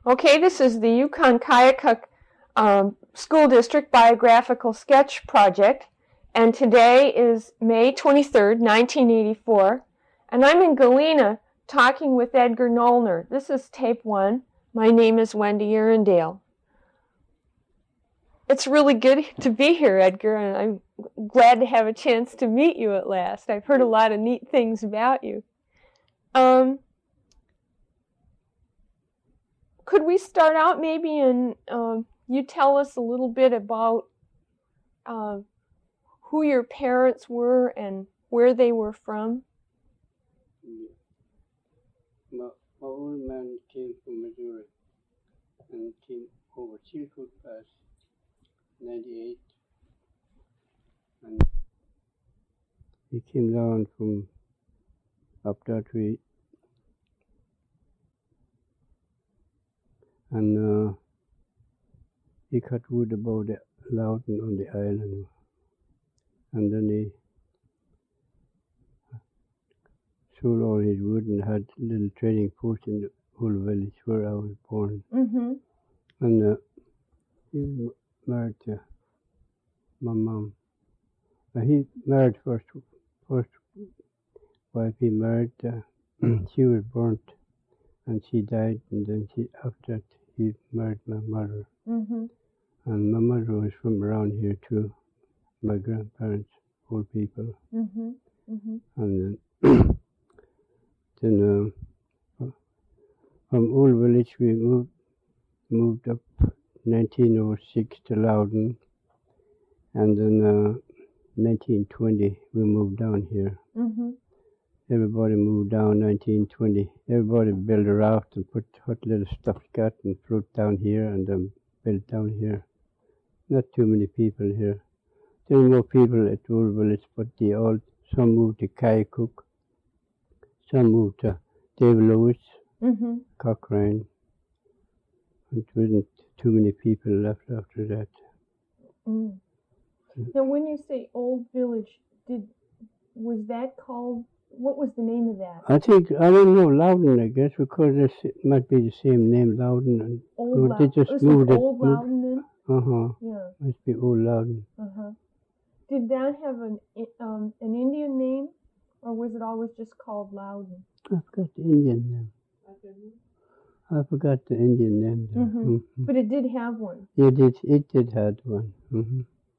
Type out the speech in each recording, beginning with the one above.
Okay, this is the Yukon-Keokuk School District Biographical Sketch Project, and today is May 23rd, 1984, and I'm in Galena talking with Edgar Nollner. This is tape 1. My name is Wendy Arundale. It's really good to be here, Edgar, and I'm glad to have a chance to meet you at last. I've heard a lot of neat things about you. Could we start out maybe and you tell us a little bit about who your parents were and where they were from? My old man came from Missouri and came over Chilkoot Pass, 98. And he came down from up that way. And he cut wood about Loudon on the island. And then he sold all his wood and had a little trading post in the whole village where I was born. Mm-hmm. And he was married to my mom. He married first wife he married. She was burnt and she died, and then after that he married my mother. Mm-hmm. And my mother was from around here too. My grandparents, old people. Mm-hmm. Mm-hmm. And then from Old Village we moved up 1906 to Loudon, and then 1920 we moved down here. Mm-hmm. Everybody moved down 1920. Everybody built a raft and put what little stuff got and fruit down here, and then built down here. Not too many people here. There were more people at Old Village, but some moved to Keokuk, some moved to Dave Lewis, Mm-hmm. Cochrane. And there wasn't too many people left after that. Mm. Now, when you say Old Village, was that called? What was the name of that? I don't know, Loudon, I guess, because it might be the same name, Loudon. And Old they just moved it. Old Loudon then? Uh-huh. Yeah. Must be Old Loudon. Uh-huh. Did that have an Indian name, or was it always just called Loudon? I forgot the Indian name. I forgot the Indian name. Mm-hmm. Mm-hmm. But it did have one. It did have one. Mm-hmm.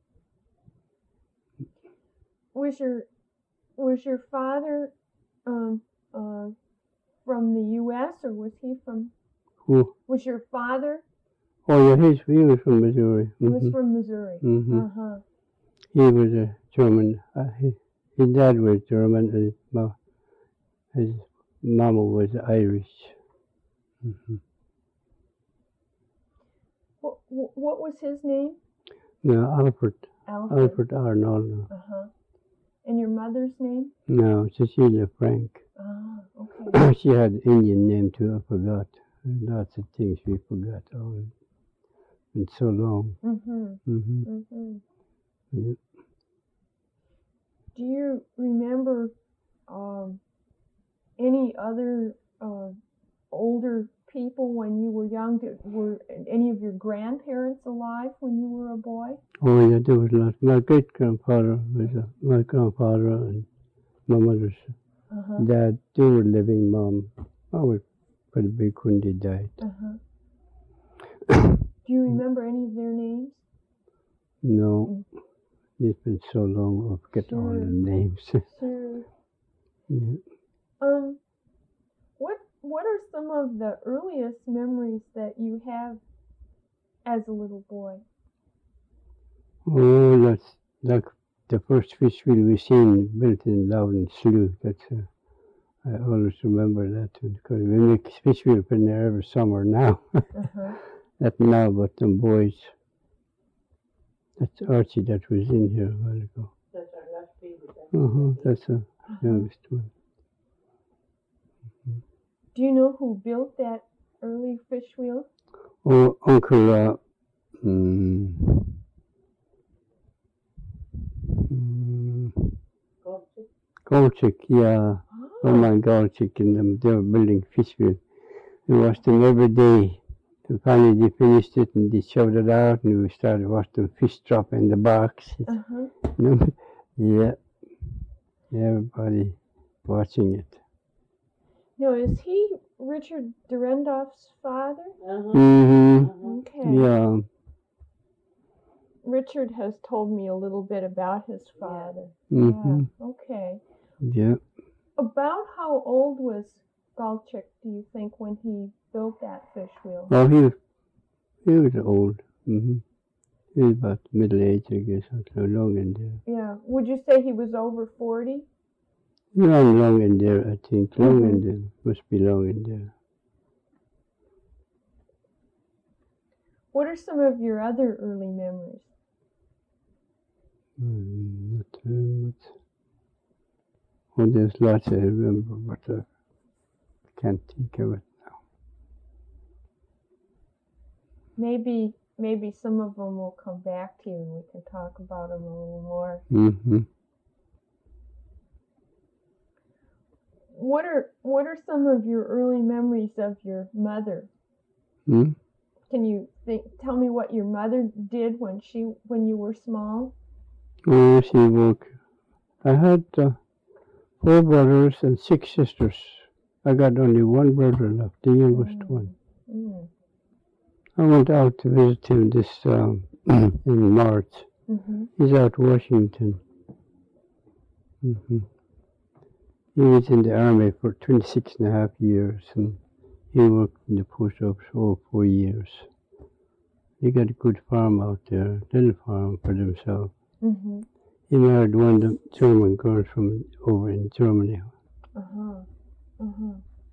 Was your father from the U.S. or was he from? Who? Was your father? Oh yeah, he was from Missouri. He Mm-hmm. was from Missouri. Mm-hmm. Uh-huh. He was a German. His dad was German, and his mama was Irish. Mm-hmm. What was his name? No, Alfred Alfred. Arnold. Uh-huh. And your mother's name? No, Cecilia Frank. Ah, okay. She had an Indian name too. I forgot. Lots of things we forgot. Oh, it's been so long. Mm-hmm. Mm-hmm. Mm-hmm. Yeah. Do you remember any other older people when you were young? Were any of your grandparents alive when you were a boy? Oh yeah, there was lots. My great grandfather was my grandfather and my mother's dad. They were living. Mom was pretty big when they died. Uh-huh. Do you remember any of their names? No, it's been so long. I forget all the names. Sure. Yeah. What are some of the earliest memories that you have as a little boy? Oh, that's like the first fish wheel we seen built in Loudon Slough. That's I always remember that one, because we make fish wheel in there every summer now. Uh-huh. Not now, but them boys. That's Archie that was in here a while ago. That's our last baby. That's the youngest one. Do you know who built that early fish wheel? Oh, Uncle Golchik, yeah. Oh my Golchik, and they were building fish wheel. We watched them every day. And finally they finished it and they shoved it out and we started watching fish drop in the box. Uh-huh. You know? Yeah. Everybody watching it. Now, is he Richard Durendorff's father? Mm-hmm. Okay. Yeah. Richard has told me a little bit about his father. Mm-hmm. Yeah. Okay. Yeah. About how old was Galchik, do you think, when he built that fish wheel? Oh, he was old. Mm-hmm. He was about middle age, I guess, or so long in there. Yeah. Would you say he was over 40? Yeah, long in there, I think. Long in there. Must be long in there. What are some of your other early memories? Not very much. Well, there's lots I remember, but I can't think of it now. Maybe some of them will come back to you and we can talk about them a little more. Mm-hmm. What are some of your early memories of your mother? Hmm? Can you tell me what your mother did when you were small? Oh, she worked. I had 4 brothers and 6 sisters. I got only 1 brother left, the youngest one. Mm. I went out to visit him this in March. Mm-hmm. He's out Washington. Mm-hmm. He was in the army for 26 and a half years, and he worked in the post office for 4 years. He got a good farm out there, little farm for himself. Mm-hmm. He married one of the German girls from over in Germany. Uh-huh. Uh-huh.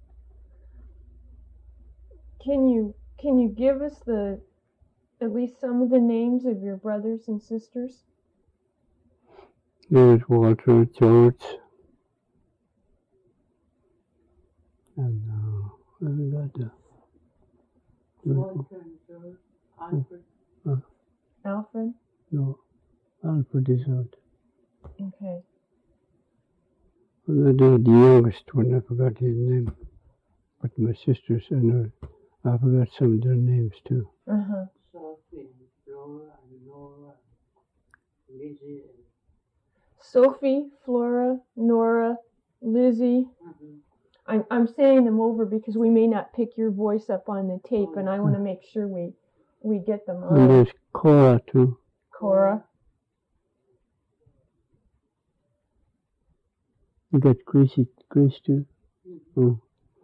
Can you give us at least some of the names of your brothers and sisters? There's Walter, George, and we got Walter and George, Alfred. Alfred? no, Alfred is out. Okay. Well, the youngest one, I forgot his name. But my sisters, I forgot some of their names too. Uh-huh. Sophie and Flora and Nora, Lizzie and Sophie, Flora, Nora, Lizzie. I'm saying them over because we may not pick your voice up on the tape, and I want to make sure we get them And on. there's Cora too. Cora. You got Grace too. Oh.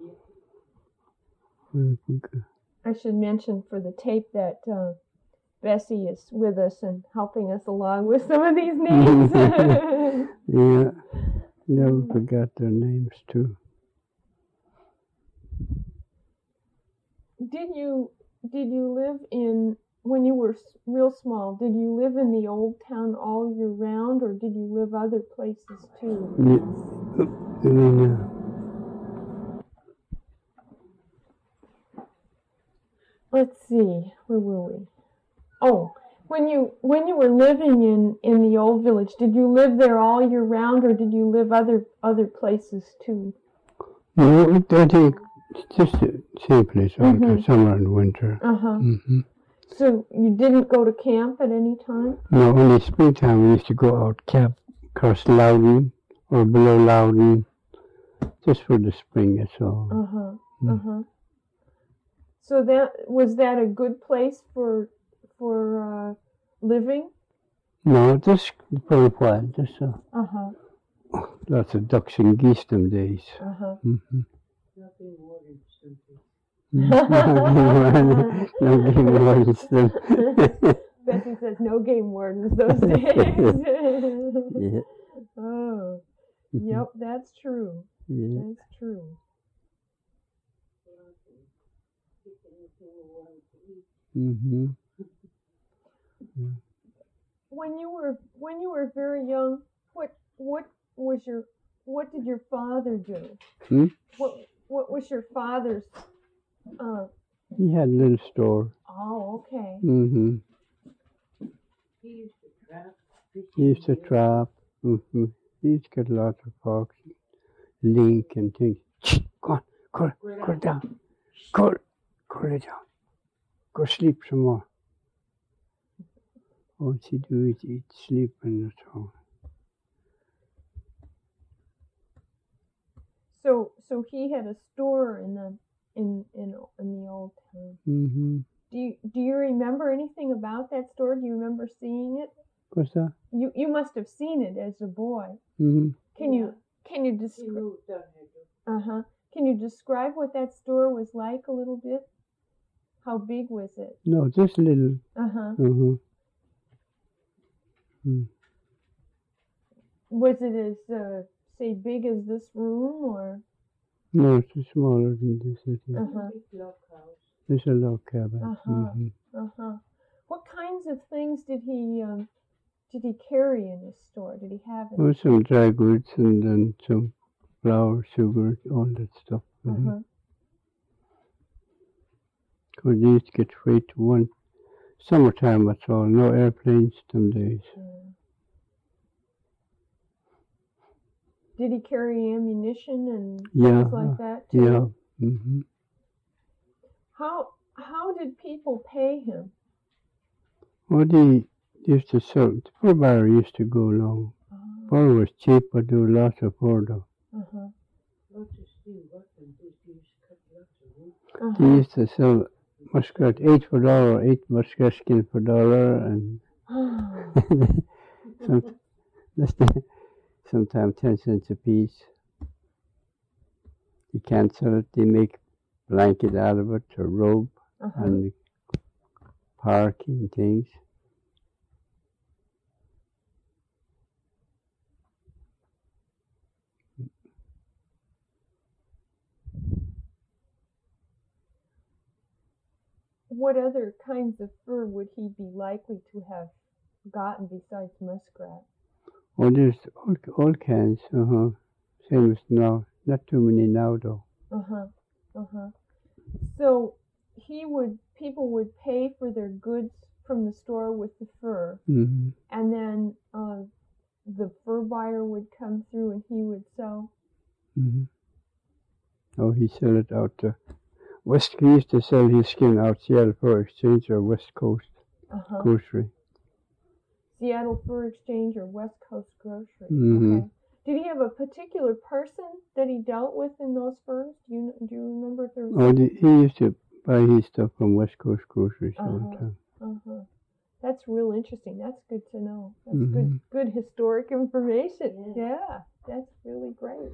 I should mention for the tape that Bessie is with us and helping us along with some of these names. Yeah, never forgot their names too. Did you live in, when you were real small, did you live in the old town all year round, or did you live other places too? Yeah. Let's see, where were we? Oh, when you were living in the old village, did you live there all year round, or did you live other places too? No, I think it's just the same place all the summer and winter. Uh-huh. Mm-hmm. So you didn't go to camp at any time? No, only springtime we used to go out camp across Loudon or below Loudon, just for the spring, that's all. Uh-huh. Uh-huh. So was that a good place for living? No, just for a while, just Uh-huh. lots of ducks and geese them days. Uh-huh. Mm-hmm. nothing more than something. No game wardens them. Bessie says no game wardens those days. Yeah. Oh, yep, that's true. Yeah. That's true. Mm-hmm. When you were very young, what did your father do? Hmm? What was your father's? He had a little store. Oh, okay. Mm-hmm. He used to trap. He used to trap. Mm-hmm. He used to get lots of fox, link and things. Shh, go on, go it down. Go it down. Go sleep some more. All she do is eat, sleep, and that's all. So he had a store in the old town. Mm-hmm. Do you remember anything about that store? Do you remember seeing it? What's that? You must have seen it as a boy. Mm-hmm. Can you describe? Can you describe what that store was like a little bit? How big was it? No, just a little. Uh-huh. Was it as say big as this room or? No, it's smaller than this. Uh-huh. It's a log cabin. What kinds of things did he carry in his store? Did he have? Oh, some dry goods and then some flour, sugar, all that stuff. Because they used to get freight one summertime, that's all. No airplanes some days. Did he carry ammunition and things like that too? Yeah. Mm-hmm. How did people pay him? Well, they used to sell. The fur buyer used to go along. Fur was cheap, but there was lots of fur though. They used to sell muskrat 8 for $1, 8 muskrat skin for $1, and sometimes 10 cents a piece. You can't sell it. They make blanket out of it, or robe, and parky and things. What other kinds of fur would he be likely to have gotten besides muskrat? Oh, there's all kinds. Same as now. Not too many now, though. So people would pay for their goods from the store with the fur, and then the fur buyer would come through and he would sell. Oh, he sell it out to West. He used to sell his skin out Seattle Fur Exchange or West Coast Grocery. Seattle Fur Exchange or West Coast Grocery. Okay. Did he have a particular person that he dealt with in those furs? Do you remember if there was? Oh, he used to buy his stuff from West Coast Grocery all the time. That's real interesting. That's good to know. That's good historic information. Yeah, that's really great.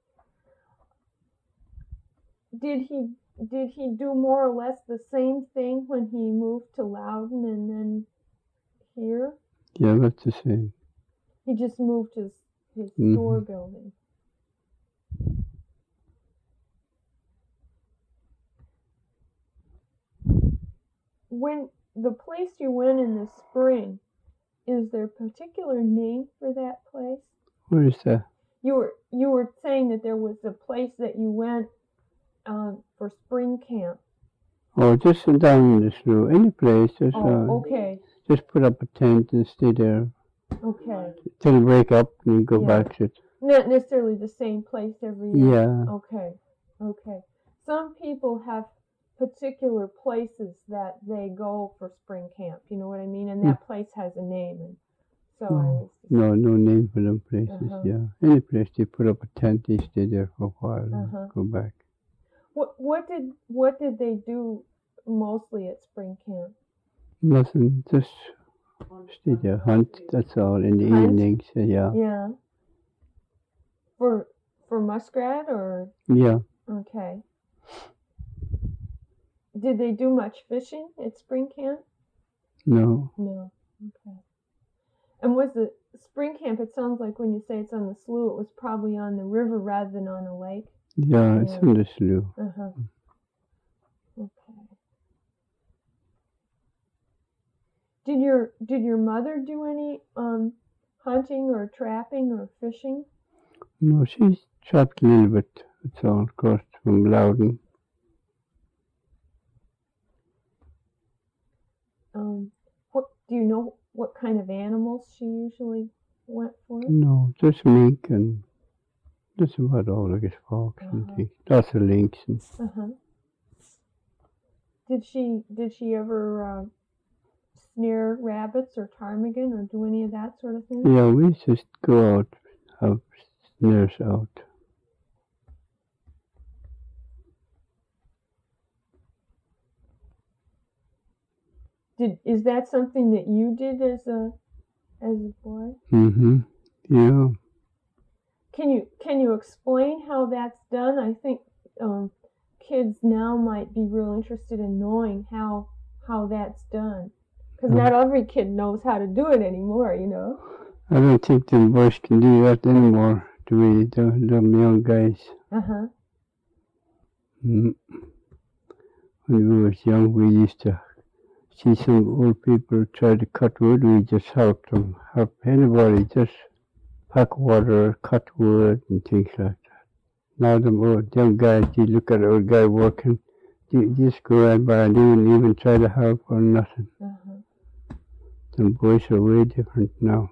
Did he do more or less the same thing when he moved to Loudon and then here? Yeah, that's the same. He just moved his store building. When the place you went in the spring, is there a particular name for that place? What is that? You were saying that there was a place that you went for spring camp. Oh, just down in the snow. Any place. Just, okay. Just put up a tent and stay there. Okay. Till you break up and you go back to it. Not necessarily the same place every year. Yeah. Okay. Some people have particular places that they go for spring camp. You know what I mean? And that place has a name. And so no name for them places. Yeah. Any place they put up a tent, they stay there for a while and go back. What did they do mostly at spring camp? Nothing. Just stay there, hunt. That's all in the evenings. Yeah. Yeah. For muskrat or? Yeah. Okay. Did they do much fishing at spring camp? No. Okay. And was the spring camp? It sounds like when you say it's on the slough, it was probably on the river rather than on a lake. Yeah, it's on the slough. Okay. Did your mother do any hunting or trapping or fishing? No, she trapped a little bit. It's all crossed from Loudon. What do you know? What kind of animals she usually went for? No, just mink and that's about all. I guess fox and things. Lots of lynx and. Did she ever snare rabbits or ptarmigan or do any of that sort of thing? Yeah, we just go out, have snares out. Is that something that you did as a boy? Mm-hmm. Yeah. Can you explain how that's done? I think kids now might be real interested in knowing how that's done, because not every kid knows how to do it anymore. You know. I don't think them boys can do that anymore. The way them young guys. Mm. When we was young, we used to see some old people try to cut wood. We just helped them. Help anybody, just pack water, cut wood, and things like that. Now the young guys, you look at an old guy working, you just go right by and they wouldn't even try to help or nothing. The boys are way different now.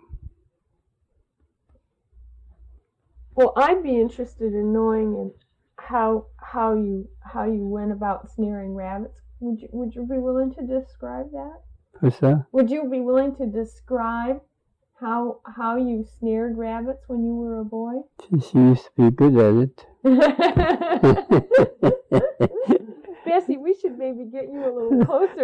Well, I'd be interested in knowing how you went about snaring rabbits. Would you be willing to describe that? What's that? Would you be willing to describe how you snared rabbits when you were a boy? She used to be good at it. Bessie, we should maybe get you a little closer.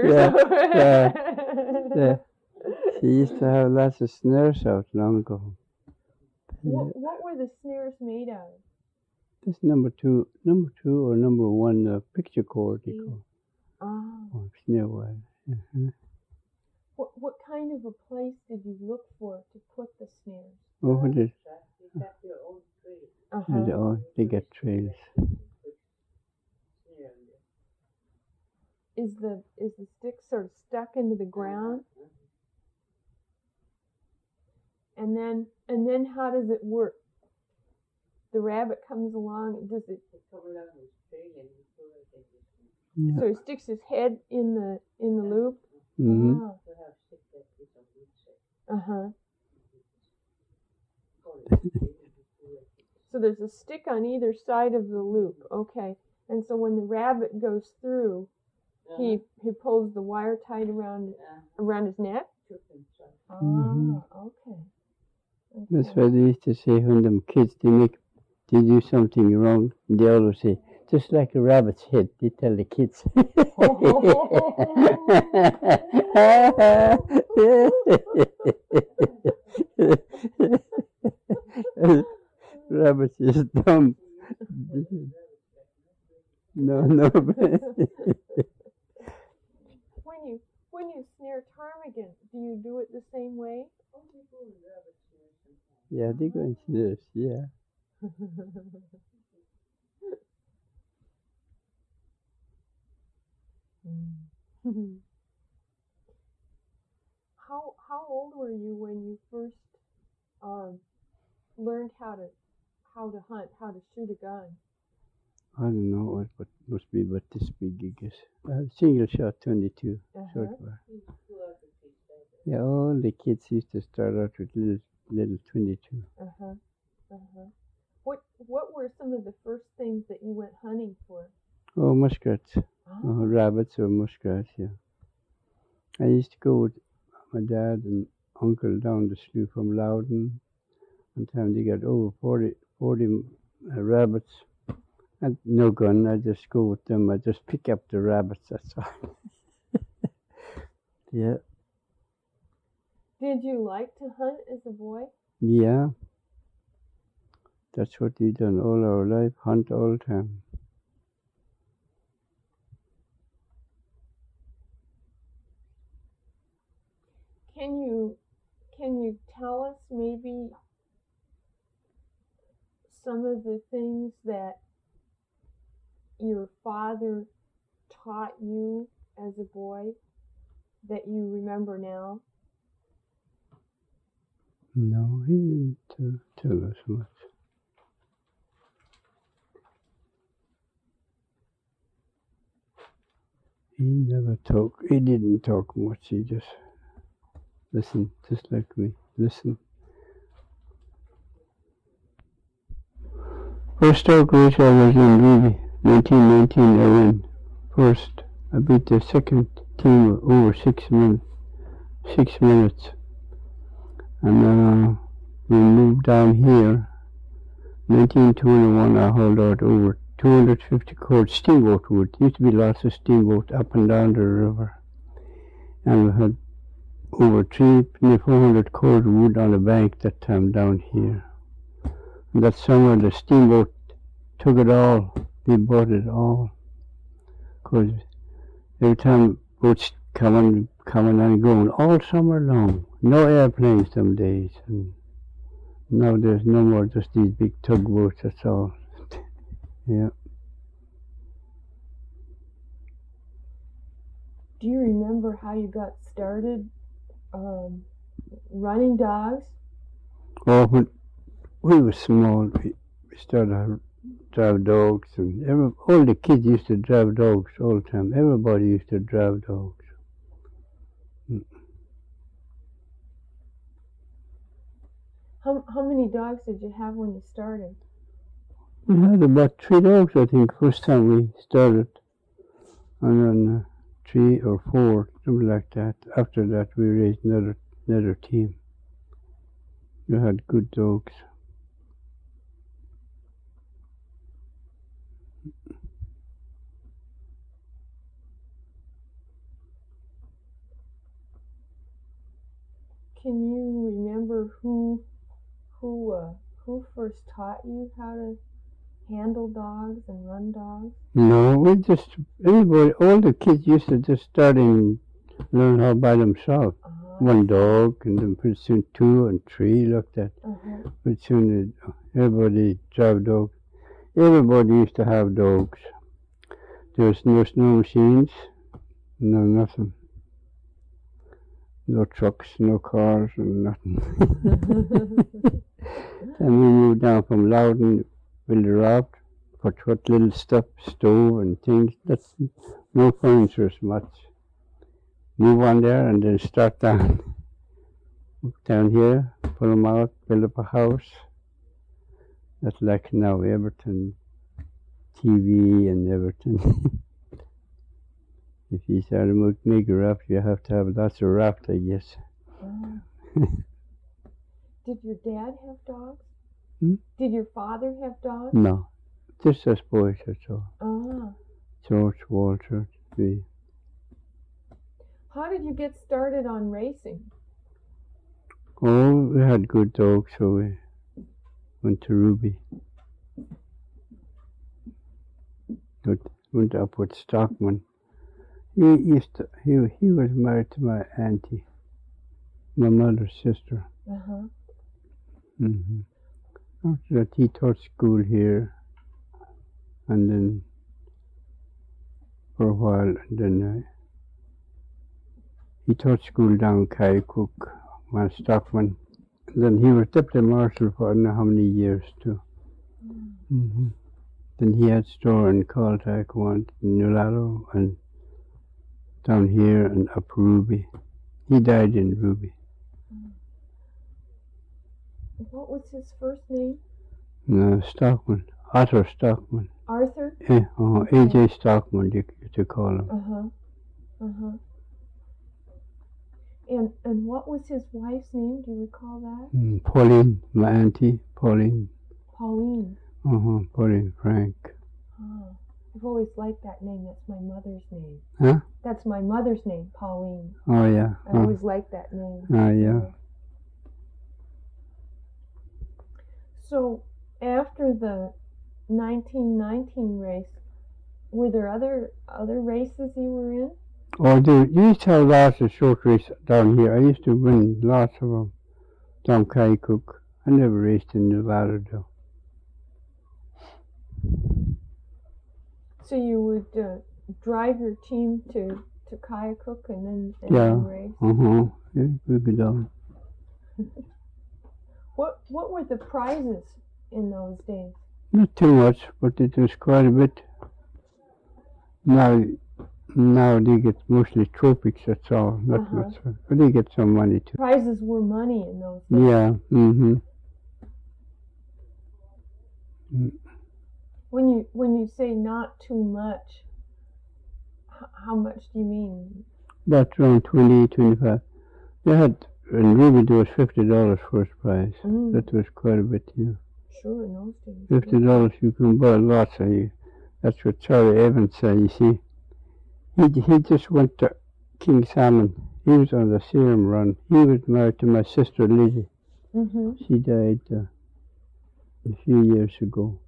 Yeah. She used to have lots of snares out long ago. What were the snares made out of? This number two or number one picture cord, they call it. Oh, snare wire. What kind of a place did you look for to put the snares? Oh, what is? They get trails. Is the stick sort of stuck into the ground? And then how does it work? The rabbit comes along. Does it? Yeah. So he sticks his head in the loop. Mm-hmm. So there's a stick on either side of the loop. Okay. And so when the rabbit goes through, he pulls the wire tight around his neck. Okay. That's what they used to say when them kids they do something wrong. They always say, just like a rabbit's head. They tell the kids. Rabbit is dumb. No. When you snare ptarmigan, do you do it the same way? Yeah, they go into this. Yeah. How old were you when you first learned how to hunt, how to shoot a gun? I don't know what must be, but this big, I guess. Single shot 22 short bar. Yeah, all the kids used to start out with little 22. What were some of the first things that you went hunting for? Oh, muskrats. Rabbits or muskrats, yeah. I used to go with my dad and uncle down the slough from Loudon. One time they got over 40 rabbits. And no gun, I just go with them. I just pick up the rabbits, that's all. Yeah. Did you like to hunt as a boy? Yeah. That's what we done all our life, hunt all the time. Can you tell us maybe some of the things that your father taught you as a boy that you remember now? No, he didn't tell us much. He didn't talk much, he just listened, just like me. Listen. First outreach I was in Ruby, 1919 I went. First I beat the second team over 6 minutes. And we moved down here. 1921, I hauled out over 250 cord steamboat wood. Used to be lots of steamboats up and down the river. And we had over 400 cord wood on the bank that time down here. And that summer the steamboat took it all. They bought it all. Because every time boats coming and going all summer long. No airplanes some days. And now there's no more, just these big tugboats, that's all. Yeah. Do you remember how you got started running dogs? Oh, when we were small, we started to drive dogs, and all the kids used to drive dogs all the time. Everybody used to drive dogs. How many dogs did you have when you started? We had about 3 dogs, I think, first time we started. And then 3 or 4, something like that. After that, we raised another team. We had good dogs. Can you remember who first taught you how to handle dogs and run dogs? No, all the kids used to just start and learn how by themselves. One dog, and then pretty soon 2 and 3, like that. Pretty soon everybody drive dogs. Everybody used to have dogs. There was no snow machines, no nothing. No trucks, no cars, and nothing. Then we moved down from Loudon, built a raft, put little stuff, stove and things. That's no furniture as much. Move on there and then start down. Down here, pull them out, build up a house. That's like now, everything, TV and everything. If you start to make a raft, you have to have lots of raft, I guess. Did your dad have dogs? Hmm? Did your father have dogs? No, just us boys, that's all. George, Walter, me. How did you get started on racing? Oh, we had good dogs, so we went to Ruby. Went up with Stockman. He was married to my auntie, my mother's sister. After that, he taught school here, and then for a while, and then he taught school down Kaycook, my Stockman. And then he was deputy marshal for I don't know how many years too. Then he had store in Caltac, one in Nulato, and down here and up Ruby. He died in Ruby. What was his first name? Stockman. Arthur Stockman. Arthur? Yeah, A.J. Stockman, you could call him. And what was his wife's name? Do you recall that? Pauline, my auntie, Pauline. Pauline. Pauline Frank. I've always liked that name. That's my mother's name. Huh? That's my mother's name, Pauline. Oh, yeah. I always liked that name. Yeah. So, after the 1919 race, were there other races you were in? Oh, dude, you used to have lots of short races down here. I used to win lots of them down Kaycook. I never raced in Nevada, though. So you would drive your team to Kaycook and then race? Yeah, we'd be down. What were the prizes in those days? Not too much, but it was quite a bit. Now they get mostly trophies, that's all. Not much, but they get some money too. Prizes were money in those days. Yeah. When you say not too much, How much do you mean? That's around 20, 25. They had, in Ruby, there was $50 first prize. That was quite a bit, yeah. Sure, in those days. $50 you can buy lots of you. That's what Charlie Evans said, you see. He just went to King Salmon. He was on the serum run. He was married to my sister Lizzie. She died a few years ago.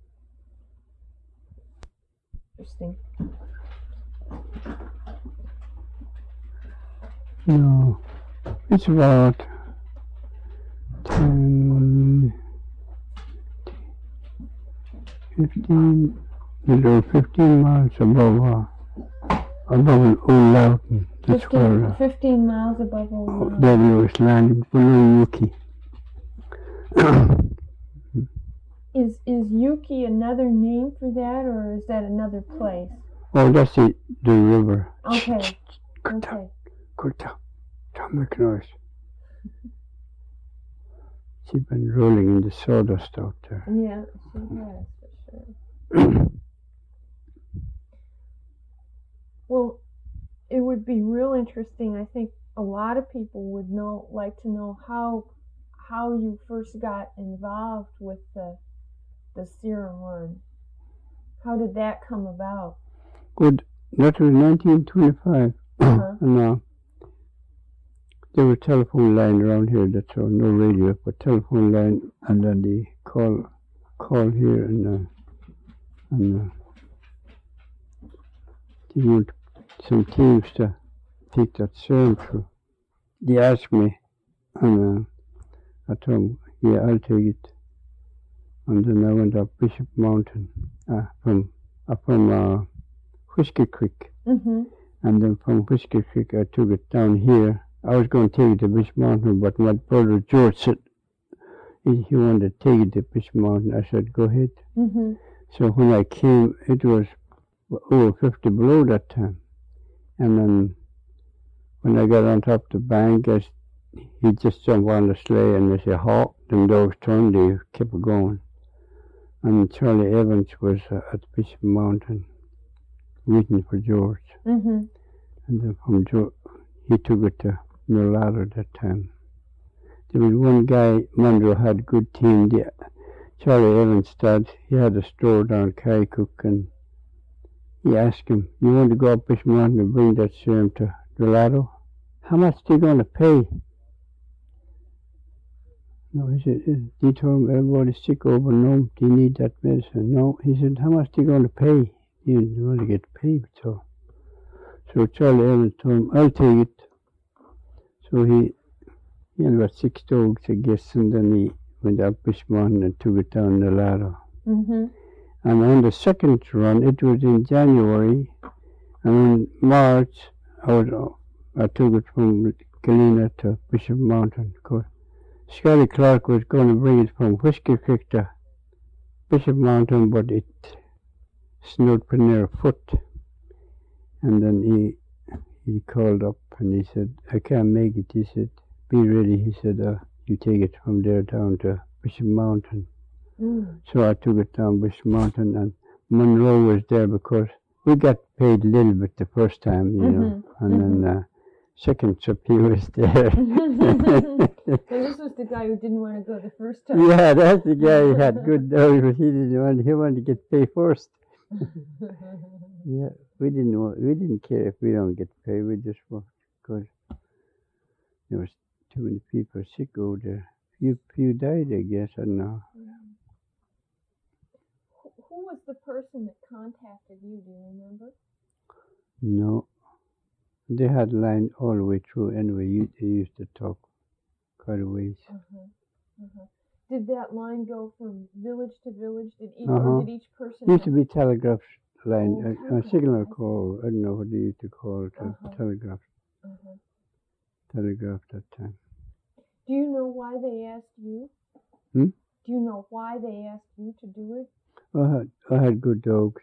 Interesting. No, it's about 10, 15, little 15 miles above Old Loughton. That's 15 miles above Old Loughton. Then it was landing below Yuki. Is Yuki another name for that, or is that another place? Oh, that's the river. Okay. Okay. Good job. Don't make noise. She's been rolling in the sawdust out there. Yeah, she has, for sure. Well, it would be real interesting. I think a lot of people would like to know how you first got involved with the serum run. How did that come about? Good. That was 1925. And there was a telephone line around here. That's all. No radio, but telephone line, and then the call here, and they want some teams to take that serum through. They asked me, and I told them, yeah, I'll take it. And then I went up Bishop Mountain from Whiskey Creek. And then from Whiskey Creek I took it down here. I was going to take it to Bishop Mountain, but my brother George said he wanted to take it to Bishop Mountain. I said, go ahead. So when I came, it was over 50 below that time. And then when I got on top of the bank, he just jumped on the sleigh and they said, halt. Them dogs turned, they kept going. And Charlie Evans was at Bishop Mountain waiting for George. And then from George, he took it to Mulatto that time. There was one guy, Monroe had a good team. Charlie Evans' dad, he had a store down Carricook, and he asked him, you want to go up Bishop Mountain and bring that serum to Mulatto? How much are you going to pay? No, he said, he told him everybody's sick over. No, do you need that medicine? No, he said, how much are you going to pay? You didn't want to get paid, so Charlie Evans told him, I'll take it. So he had about 6 dogs, I guess, and then he went up Bishop Mountain and took it down the ladder. And on the second run, it was in January, and in March, I took it from Galena to Bishop Mountain. Scotty Clark was going to bring it from Whiskey Creek to Bishop Mountain, but it snowed pretty near a foot. And then he called up and he said, I can't make it. He said, be ready. He said, you take it from there down to Bishop Mountain. So I took it down Bishop Mountain, and Monroe was there because we got paid a little bit the first time, you know, and then second trip he was there. So this was the guy who didn't want to go the first time. Yeah, that's the guy who had good dogs, but he wanted to get paid first. Yeah, we didn't care if we don't get paid. We just worked because there was too many people sick over there. Few died, I guess. I don't know. Who was the person that contacted you? Do you remember? No, they had line all the way through. Anyway, they used to talk quite a ways. Did that line go from village to village? Or did each person? It used to be telegraph line, signal call. I don't know what they used to call it. Telegraph. Telegraph that time. Do you know why they asked you? Do you know why they asked you to do it? I had good dogs.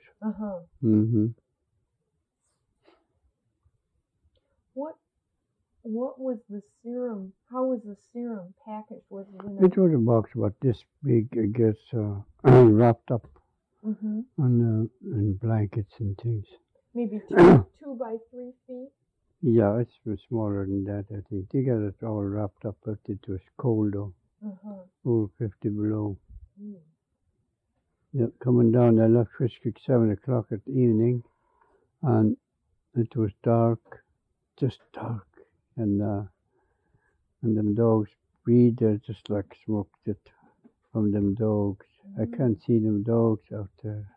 What was the serum? How was the serum packaged? Was it was a box about this big, I guess, wrapped up in blankets and things. maybe 2 by 3 feet. Yeah, it was smaller than that, I think. They got it all wrapped up, but it was cold though. Over 50 below. Mm. Yeah, coming down, I left Fish Creek 7 o'clock at the evening, and it was dark, just dark, and them dogs breathe there just like smoke that from them dogs. I can't see them dogs out there.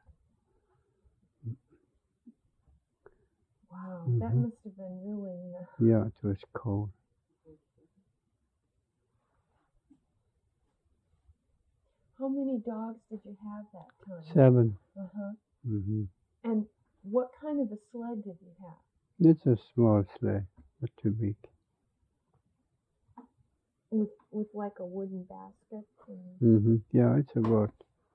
Wow, that must have been really. Yeah, it was cold. How many dogs did you have that time? 7. And what kind of a sled did you have? It's a small sleigh, not too big. With like a wooden basket? Yeah, it's about.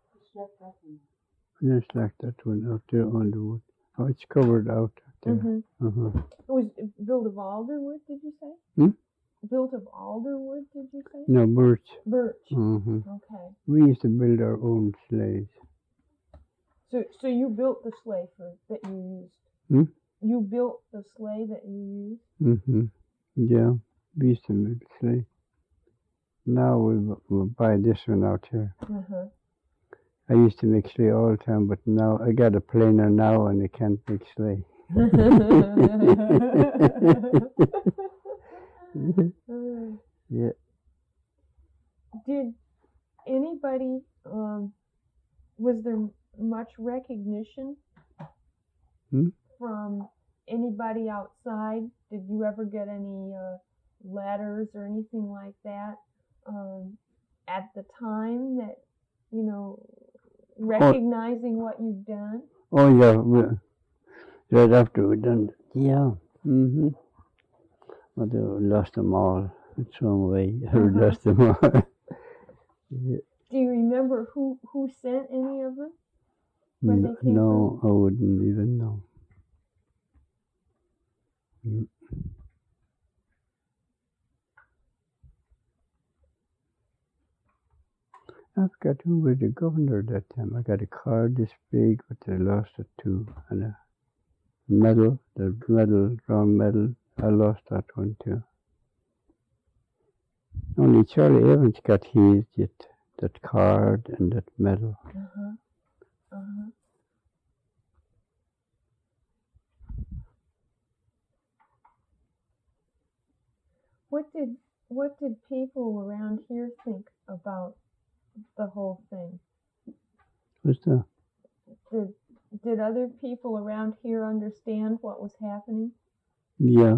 Just like that one out there on the wood. Oh, it's covered out there. It was built of alder wood, did you say? Built of alder wood, did you say? No, birch. Birch. Okay. We used to build our own sleighs. So you built the sleigh that you used? You built the sleigh that you used? Yeah, we used to make sleigh. Now we buy this one out here. I used to make sleigh all the time, but now I got a planer now and I can't make sleigh. Yeah. Did anybody, was there much recognition from anybody outside? Did you ever get any letters or anything like that at the time that, recognizing what you've done? Oh, yeah. Right after we done it. Yeah. But I lost them all. It's some way. I lost them all. Yeah. Do you remember who sent any of them? Where they came No, I wouldn't even know. I forgot who was the governor that time. I got a card this big, but I lost it too. And a medal, round medal, I lost that one too. Only Charlie Evans got his, that card and that medal. What did people around here think about the whole thing? What's that? Did other people around here understand what was happening? Yeah.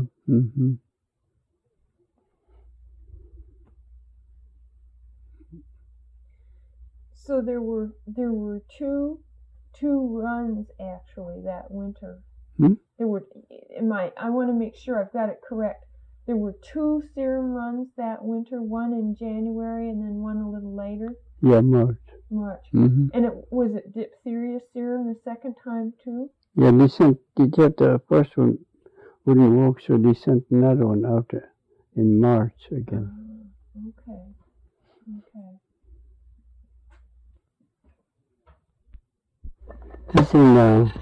So there were two runs actually that winter. There were. I want to make sure I've got it correct. There were 2 serum runs that winter, one in January and then one a little later. Yeah, March. And was it diphtheria serum the second time too? Yeah, they did the first one wouldn't work, so they sent another one out in March again. Okay. This in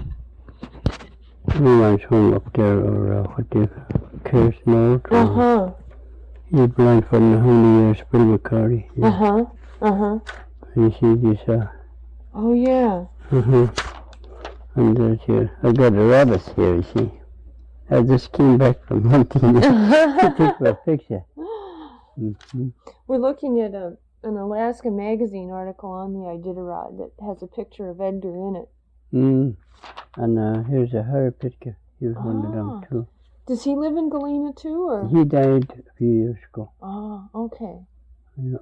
Roman's home up there, or what do you Curse Note. He's blind for how many years, Bill McCarty. Yeah. You see this, oh yeah. And there's here, I got a rabbit here, you see. I just came back from hunting to take my picture. We're looking at an Alaska Magazine article on the Iditarod that has a picture of Edgar in it. And here's a Harry picture. He was one of them too. Does he live in Galena too, or? He died a few years ago. Oh, okay. Yeah.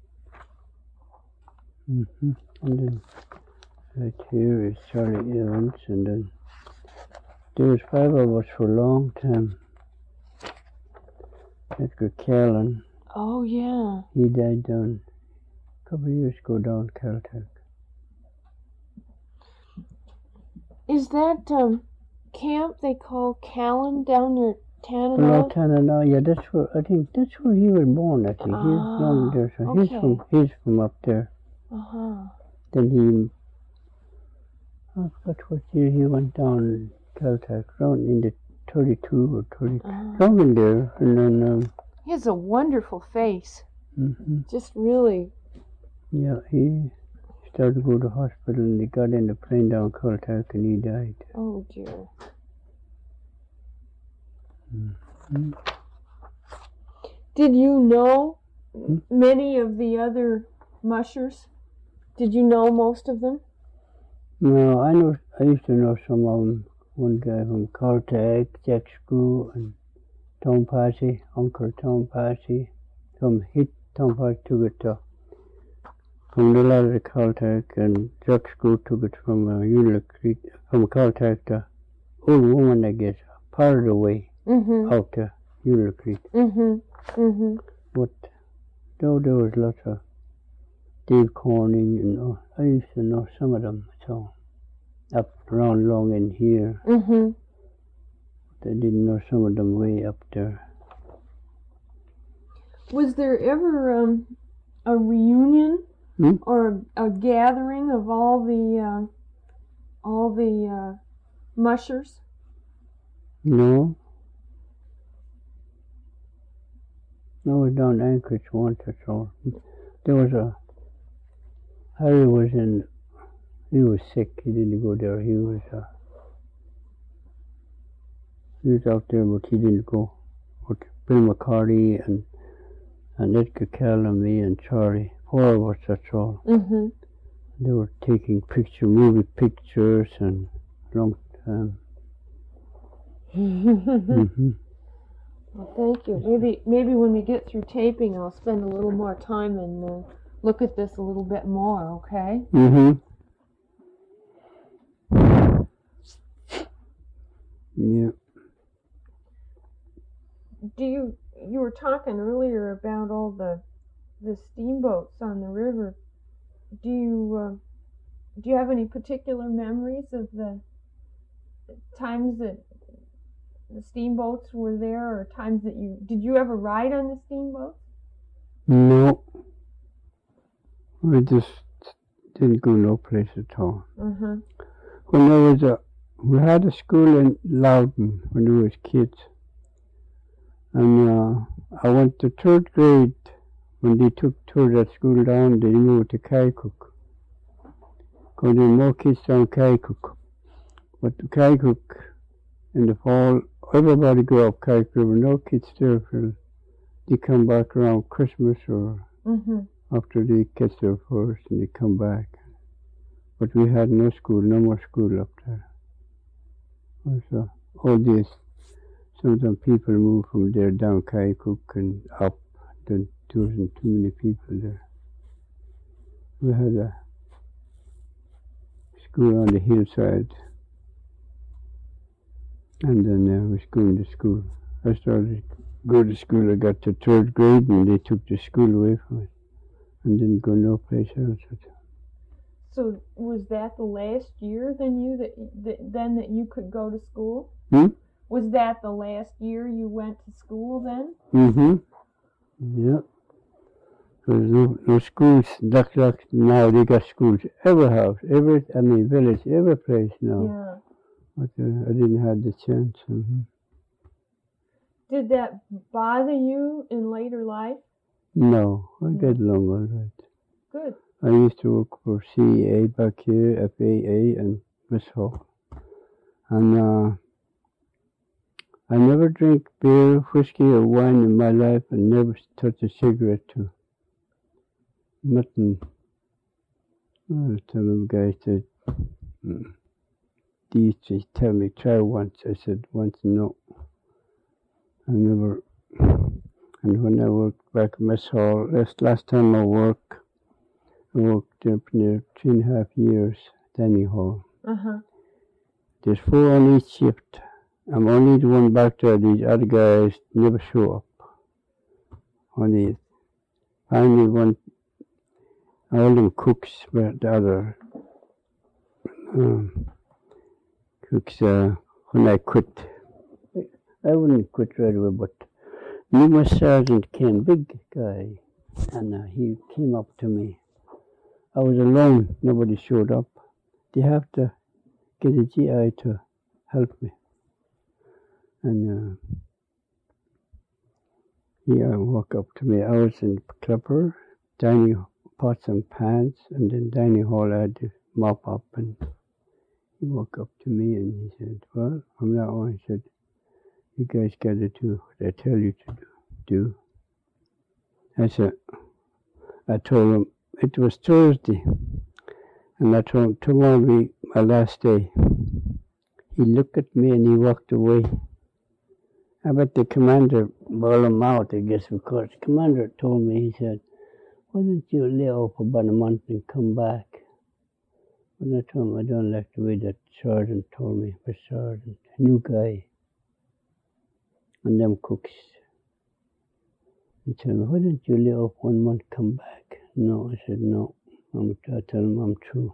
And then right here is Charlie Evans, and then there was 5 of us for a long time. Edgar Callan. Oh yeah. He died down a couple of years ago down Caltech. Is that camp they call Callan down near Tanana? Below Tanana, yeah, I think that's where he was born, I think. He's young there, so okay. he's from up there. Then I forgot what year he went down Caltech, around in the 32 or 30, somewhere in there. And then, He has a wonderful face. Just really. yeah, he started to go to hospital and he got in the plane down Caltech and he died. Oh dear. Did you know many of the other mushers? Did you know most of them? No, I used to know some of them. One guy from Caltech, Jack Screw, and Tom Passy, Uncle Tom Passy. Tom Passy took it from the ladder to Caltech, and Jack Screw took it from Creek, from Caltech to Old Woman, I guess, part of the way out to Unit Creek. But though there was lots of Dave Corning, and I used to know some of them, so up around long in here. But I didn't know some of them way up there. Was there ever a reunion or a gathering of all the mushers? No. I was down Anchorage once or so. There was Harry he was sick, he didn't go there. He was out there, but he didn't go. But Bill McCarty and Edgar Kell and me and Charlie, 4 of us, that's all. They were taking movie pictures and long time. Well, thank you. Maybe when we get through taping, I'll spend a little more time and look at this a little bit more. Okay? Yeah. You were talking earlier about all the steamboats on the river. Do you have any particular memories of the times that the steamboats were there, or times that did you ever ride on the steamboats? No. I just didn't go no place at all. When we had a school in Loudon when we was kids. And I went to 3rd grade. When they tore that school down, they moved to Kaikook. Because there were more kids down Kaikook. But Kaikook, in the fall, everybody go up Kaikook. There were no kids there till they come back around Christmas or after they catch their first and they come back. But we had no more school up there. Also, all these, some of them people moved from there down Kaikook and up. Then there wasn't too many people there. We had a school on the hillside. And then I was going to school. I started to go to school. I got to 3rd grade and they took the school away from it. And didn't go no place else. So was that the last year that you could go to school? Was that the last year you went to school then? Yeah. There's no schools. Like now they got schools every house, village, every place now. Yeah. But I didn't have the chance. Did that bother you in later life? No, I get along all right. Good. I used to work for CEA back here, FAA, and Miss Hall. And I never drank beer, whiskey, or wine in my life, and never touched a cigarette too. Nothing. I'll tell them guys that they used to tell me, try once. I said once, no. I never. And when I worked back at Mess Hall, last time I worked up near 3.5 years, dining hall. There's 4 on each shift. I'm only the one back there. These other guys never show up. Only finally all them cooks, but the other cooks, when I quit, I wouldn't quit right away, but Numa Sergeant Ken, big guy, and he came up to me. I was alone, nobody showed up. They have to get a GI to help me. And he walked up to me. I was in the Clipper, dining pots and pans, and then dining hall I had to mop up. And he walked up to me and he said, "Well, from now on," he said, "you guys got to do what I tell you to do." I told him it was Thursday, and I told him tomorrow will be my last day. He looked at me and he walked away. I bet the commander bawled him out, I guess, because the commander told me, he said, "Why don't you lay off about a month and come back?" When I told him I don't like the way that sergeant told me, the sergeant, new guy, and them cooks. He told me, "Why don't you lay off 1 month, come back?" No, I said, no. I tell him I'm through.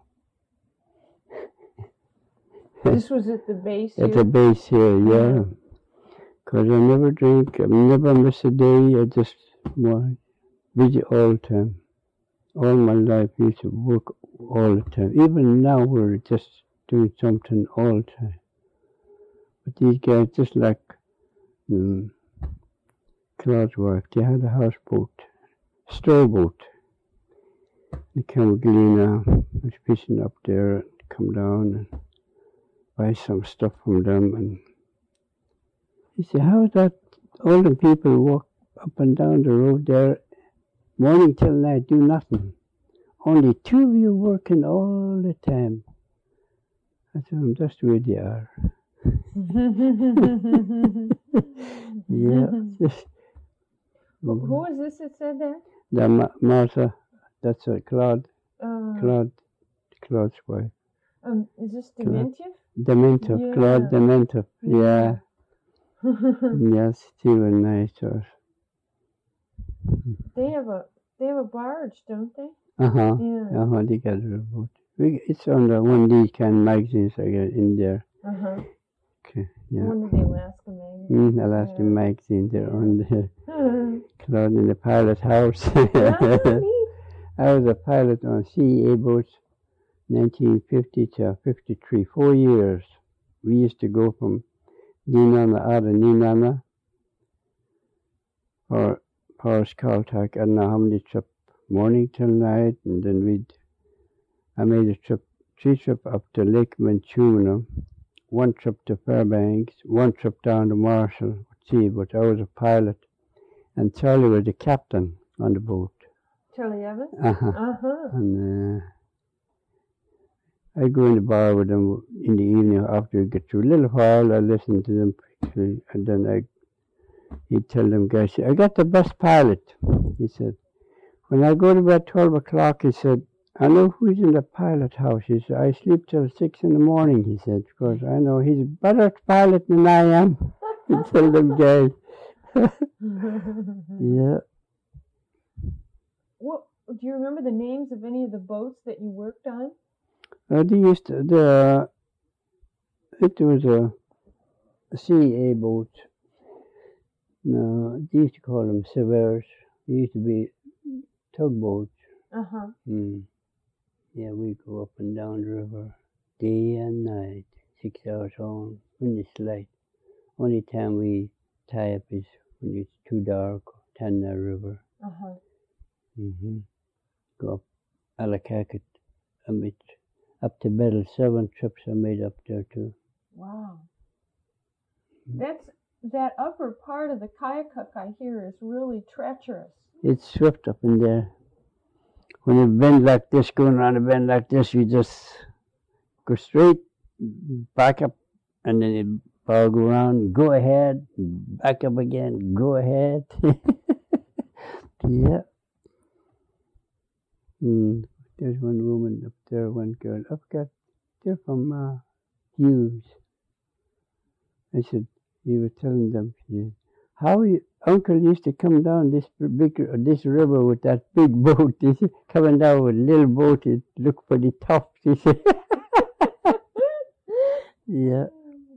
This was at the base here? At the base here, yeah. Because I never drink, I never miss a day. I just busy all the time. All my life I used to work all the time. Even now we're just doing something all the time. But these guys, just like Claude's wife, they had a houseboat, boat. They came with Galena, was fishing up there, and come down and buy some stuff from them. And he said, "How is that all the people walk up and down the road there, morning till night, do nothing? Only 2 of you working all the time." I said, "That's the way they are." Yeah. Who was this that said that? Martha, that's Claude. Claude's wife. Is this Dementive? Dementive, Yeah. Claude Dementive, yeah. Yes, she was nice to us. They have a barge, don't they? Yeah. They got a boat. It's on one of these kind of magazines I get in there. Okay, yeah. One of the Alaska magazines. Alaska magazine, they're on there. Claude in the pilot house. I was a pilot on CEA boats, 1950 to 53, 4 years. We used to go from Nenana out of Nenana for Caltech. I don't know how many trips, morning till night, and then I made 3 trips up to Lake Manchuna, 1 trip to Fairbanks, 1 trip down to Marshall. But I was a pilot, and Charlie was the captain on the boat. Charlie Evans? And I go in the bar with them in the evening after we get through. A little while, I listen to them, and then he'd tell them guys, "I got the best pilot." He said, "When I go to bed 12 o'clock, he said, I know who's in the pilot house." He said, "I sleep till 6 in the morning," he said, "because I know he's a better pilot than I am." He'd tell them guys. Yeah. What, do you remember the names of any of the boats that you worked on? They used to, it was a CEA boat. No, they used to call them Severs. They used to be tugboats. Yeah, we go up and down the river day and night, 6 hours on when it's light. Only time we tie up is when it's too dark, Tanna River. Go up Allakaket a bit. Up to Bedell, 7 trips I made up there too. Wow. That upper part of the Kayakuk, I hear, is really treacherous. It's swift up in there. When you bend like this, going around a bend like this, you just go straight, back up, and then you go around, go ahead, back up again, go ahead. Yeah. There's one woman up there, one girl. They're from Hughes. I said, he was telling them, how Uncle used to come down this river with that big boat. He said, coming down with a little boat, it looked pretty tough. He said. Yeah.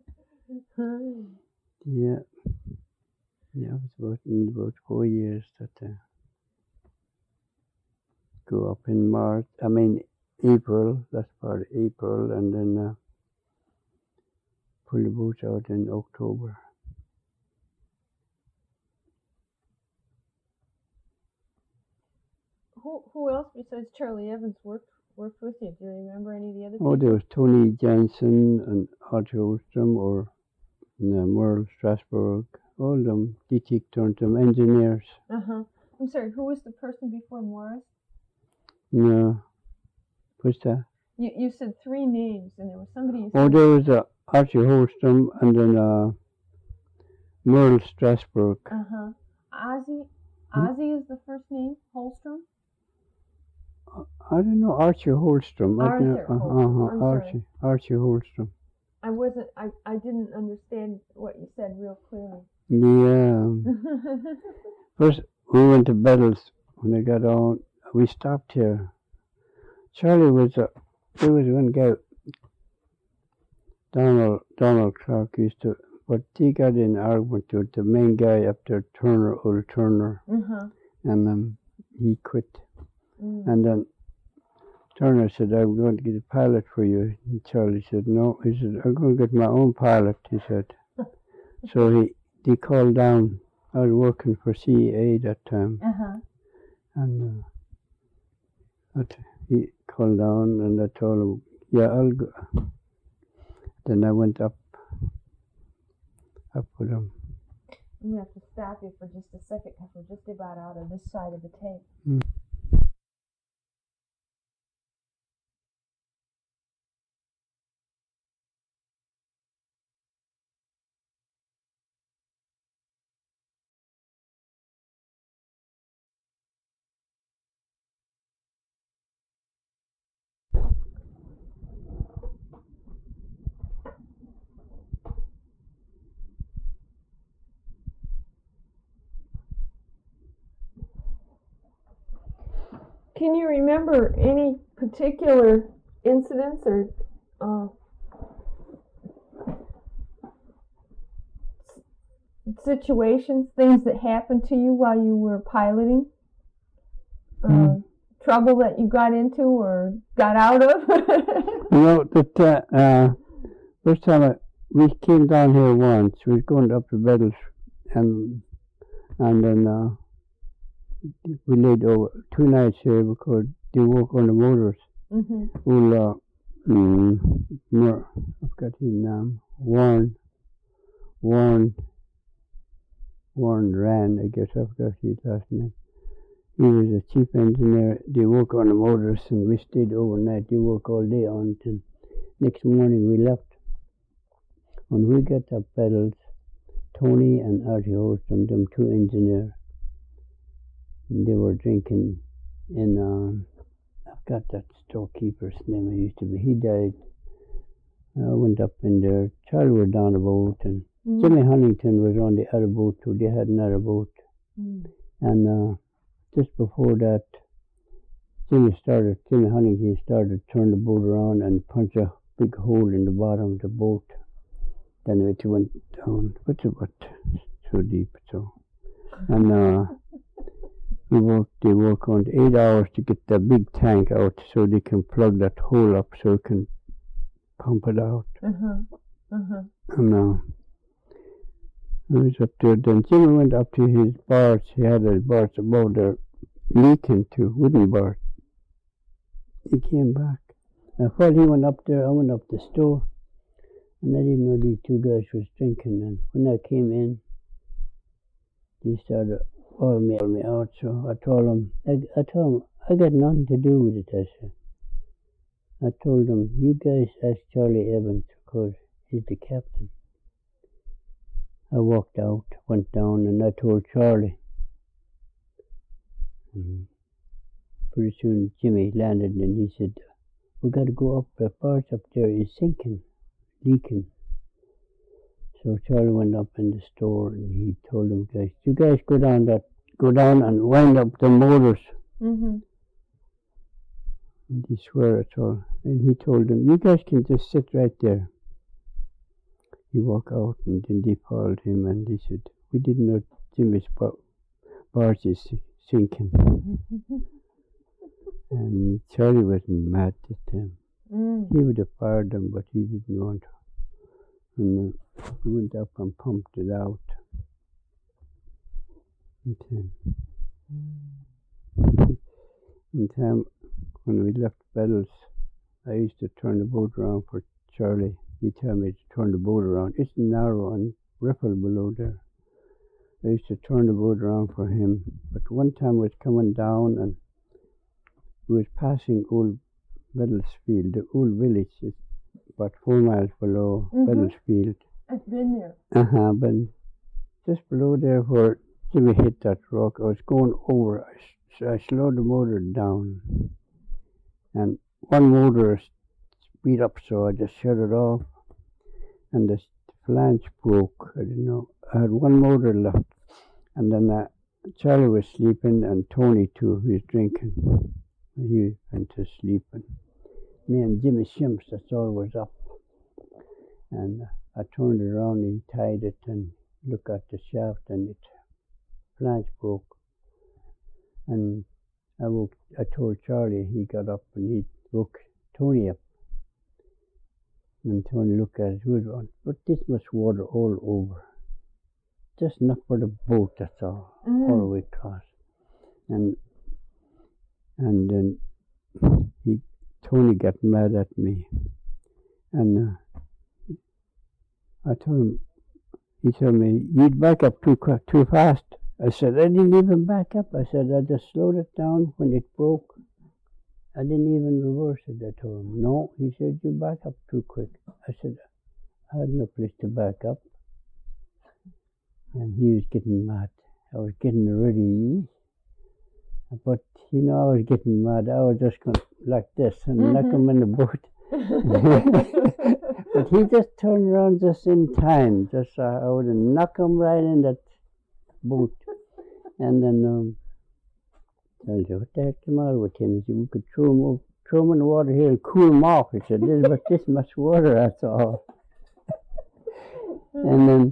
Yeah. Yeah, I was about 4 years that go up in April, that's part of April, and then pulled the boats out in October. Who else besides Charlie Evans worked with you? Do you remember any of the other Oh, people? there was Tony Jensen and Archie Ostrom or Merle Strasbourg. All them, D.T. Thornton, engineers. Uh-huh. I'm sorry, who was the person before Morris? No. What's that? You said three names, and there was somebody you Oh, said... there was Archie Holstrom and then Merle Strasbourg. Uh-huh. Ozzy is the first name? Holstrom? I don't know, Archie Holstrom. Arthur Holstrom. I'm sorry. Archie Holstrom. I didn't understand what you said real clearly. Yeah. First, we went to Beddles when I got on. We stopped here. Charlie there was one guy, Donald Clark but he got in an argument with the main guy up there, Old Turner, and he quit. And then Turner said, I'm going to get a pilot for you. And Charlie said, no. He said, I'm going to get my own pilot, he said. So he called down. I was working for CAA that time. And he called down and I told him, yeah, I'll go. Then I went up with him. I'm going to have to stop you for just a second because we're just about out of this side of the tape. Can you remember any particular incidents or situations, things that happened to you while you were piloting? Trouble that you got into or got out of? First time we came down here once. We were going up to Beddles, and then we laid over 2 nights here because they work on the motors. I've got his name. Warren Rand, I guess I've got his last name. He was a chief engineer. They work on the motors, and we stayed overnight. They work all day on till next morning we left. When we got up Beddles, Tony and Archie Holstrom, them 2 engineers, they were drinking in, I've got that storekeeper's name I used to be. He died. I went up in there. Charlie was down the boat, and Jimmy Huntington was on the other boat too. They had another boat. And just before that, Jimmy Huntington started to turn the boat around and punch a big hole in the bottom of the boat. Then it went down. What's about so deep, so. And they work on 8 hours to get the big tank out so they can plug that hole up so it can pump it out. And I was up there. Then Jimmy went up to his bars. He had his bars above there leaking to wooden bars. He came back. And while he went up there, I went up the store. And I didn't know these 2 guys was drinking. And when I came in, they started calling me out. So I told them, I got nothing to do with it, I said. I told them, you guys ask Charlie Evans because he's the captain. I walked out, went down, and I told Charlie. Pretty soon Jimmy landed and he said, we got to go up, the bars up there is sinking, leaking. So Charlie went up in the store and he told them guys, you guys go down and wind up the motors. And he swear at all. And he told them, you guys can just sit right there. He walked out and then they followed him and they said, we didn't know Jimmy's barge is sinking. And Charlie was mad at them. He would have fired them, but he didn't want to. And we went up and pumped it out. Okay. In time when we left Beddles, I used to turn the boat around for Charlie. He told me to turn the boat around. It's narrow and ripple below there. I used to turn the boat around for him. But one time I was coming down and we was passing old Beddlesfield. The old village is about 4 miles below Beddlesfield. I've been there. But just below there where Jimmy hit that rock, I was going over. So I slowed the motor down. And one motor speed up, so I just shut it off. And the flange broke. I didn't know. I had one motor left. And then Charlie was sleeping and Tony too. He was drinking. He went to sleep. And me and Jimmy Shims, that's all was up. And I turned it around and he tied it and looked at the shaft and it flange broke. And I told Charlie, he got up and he woke Tony up. And Tony looked at it, but this much water all over. Just enough for the boat, that's all the way across. And then Tony got mad at me. And I told him, he told me, you'd back up too fast. I said, I didn't even back up. I said, I just slowed it down when it broke. I didn't even reverse it, I told him. No, he said, you back up too quick. I said, I had no place to back up. And he was getting mad. I was getting ready. But, I was getting mad. I was just going like this and knock him in the boat. But he just turned around just in time. Just I would have knocked him right in that boat. And then I said, what the heck's the matter with him? He said, we could throw him in the water here and cool him off. He said, there's but this much water, that's all. And then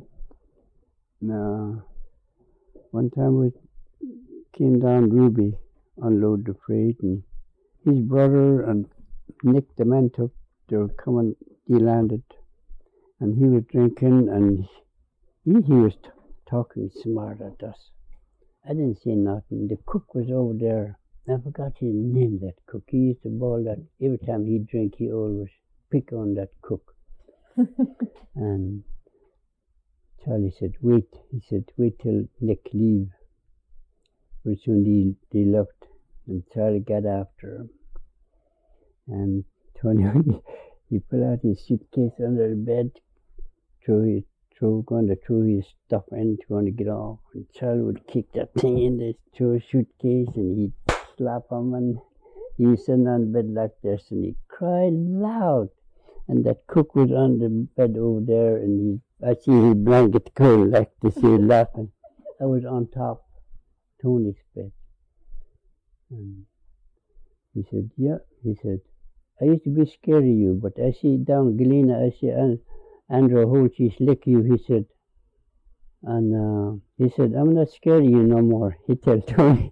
one time we came down Ruby, unload the freight, and his brother and Nick the man they were coming, he landed, and he was drinking, and he was talking smart at us. I didn't say nothing. The cook was over there. I forgot his name, that cook. He used to bawl that every time he'd drink, he always pick on that cook. And Charlie said, wait. He said, wait till Nick leave. Pretty soon they left, and Charlie got after him. And Tony, he pulled out his suitcase under the bed, going to throw his stuff in, going to get off. And Charlie would kick that thing in the suitcase, and he'd slap him, and he was sitting on the bed like this, and he cried loud. And that cook was on the bed over there, and I see his blanket going like this, he was laughing. I was on top Tony's bed. And he said, yeah, he said, I used to be scared of you, but I see down Galena, I see Andrew Holt, he slick you, he said. And he said, I'm not scared of you no more, he told Tony.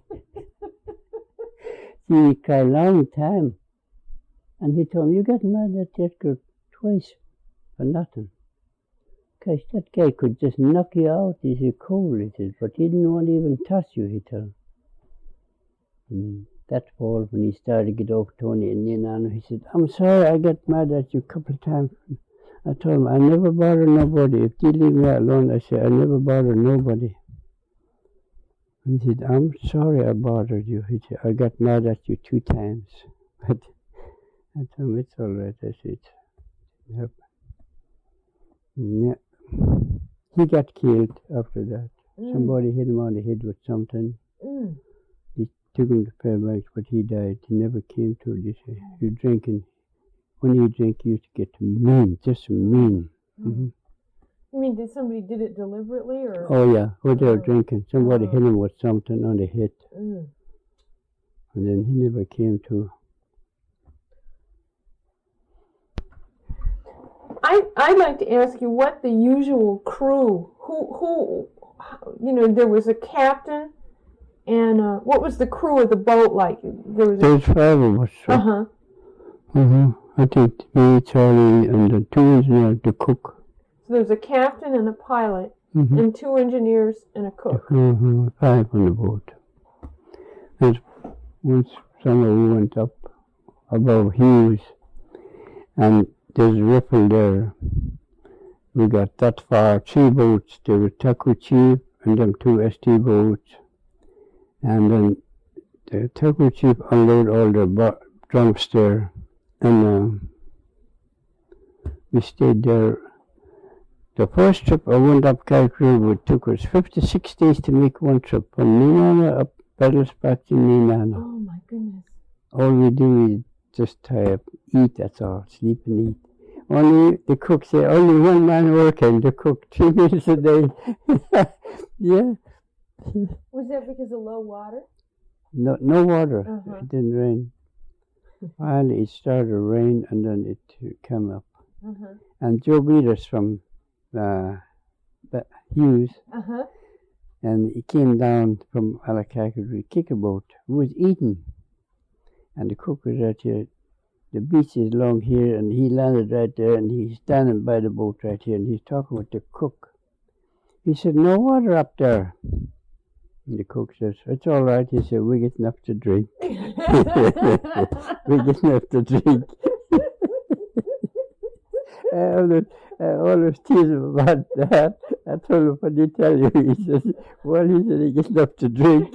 See, he cried a long time. And he told me, you got mad at that girl twice for nothing. Because that guy could just knock you out, he said, cold, he said, but he didn't want to even touch you, he told me. And that fall, when he started to get over Tony and Nina, he said, I'm sorry I got mad at you a couple of times. I told him, I never bother nobody. If you leave me alone, I said, I never bother nobody. And he said, I'm sorry I bothered you. He said, I got mad at you 2 times. But I told him, it's all right. I said, yep. Yeah. He got killed after that. Somebody hit him on the head with something. He took him to Fairbanks, but he died. He never came to it. He was drinking. When you drink, you used to get mean, just mean. You mean somebody did it deliberately, or? Oh yeah, when they were drinking, somebody hit him with something on the head, and then he never came to. I'd like to ask you what the usual crew, who, there was a captain, and what was the crew of the boat like? There was 5 of us. I think me, Charlie, and the 2 engineers, the cook. So there's a captain and a pilot, Mm-hmm. and 2 engineers and a cook. 5 on the boat. And once summer we went up above Hughes, and there's a ripple there. We got that far, 3 boats. There were Taku Chief and them 2 ST boats. And then the Taku Chief unloaded all the drums there. And we stayed there. The first trip I went up Carrick River, it took us 56 days to make one trip. From Nenana up Pedals back to Nenana. Oh my goodness. All we do is just tie up, eat, that's all, sleep and eat. Only the cook say, only one man working, the cook, 3 meals a day. Yeah. Was that because of low water? No water, Uh-huh. It didn't rain. Finally it started to rain and then it came up. Uh-huh. And Joe beat us from Hughes, Uh-huh. and he came down from Alakaka with a kicker boat. Who was eating, and the cook was right here. The beach is along here, and he landed right there, and he's standing by the boat right here, and he's talking with the cook. He said, "No water up there." And the cook says, "It's all right." He said, "We get enough to drink." We get enough to drink. I always tease him about that. I told him, "What did he tell you?" He says, "Well," he said, "he gets enough to drink."